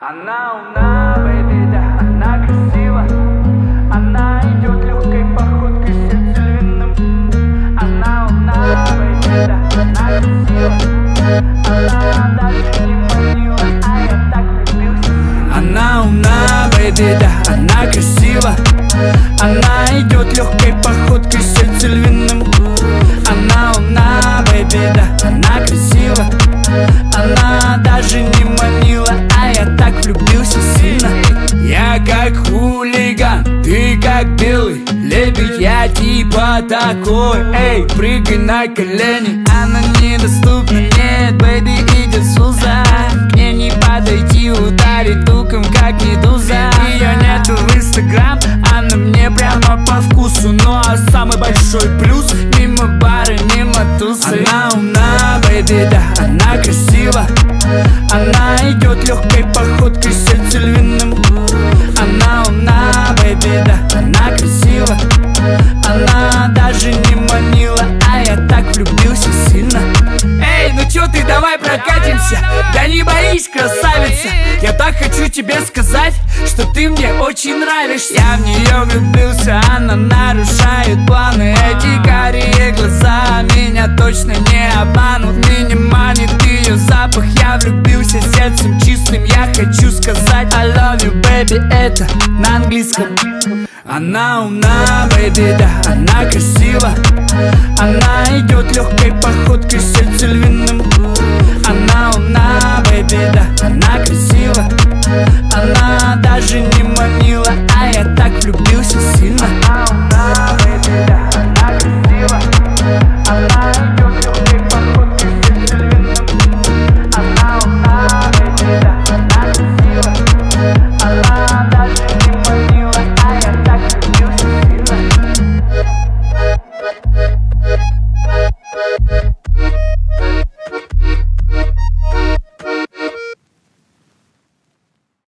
Она умна, бэйби, да, она красива. Она идет легкой походкой, сердце львиным. Она умна, бэйби, да, она красива. Она даже не манила, а я так влюбился. Она умна, бэйби, да, она красива. Она идет легкой походкой, сердце львиным. Она умна, бэйби, да, она красива. Она даже не манила, а я так влюбился сильно. Я как хулиган, ты как белый лебедь, я типа такой. Эй, прыгай на колени, она недоступна, нет, бэйби, идет Суза. К ней не подойти, ударить туком, как медуза. Ее нету в Инстаграм, она мне прямо по вкусу. Ну а самый большой плюс, мимо бары, мимо тусы. Она умна, бэйби, да, она красива. Она идет легкой походкой, сердце львиным. Она умна, бэйби, да, она красива. Она даже не манила, а я так влюбился сильно. Эй, ну чё ты, давай прокатимся. Да не боись, красавица. Я так хочу тебе сказать, что ты мне очень нравишься. Я в нее влюбился, она нарушает планы. Эти карие глаза меня точно не обманут. Меня манит ее запах, я влюбился сердцем чистым. Я хочу сказать I love you, baby, это на английском. Она умна, бэйби, да, она красива. Она идет легкой походкой, сердце львиным. Она умна, бэйби, да, она красива.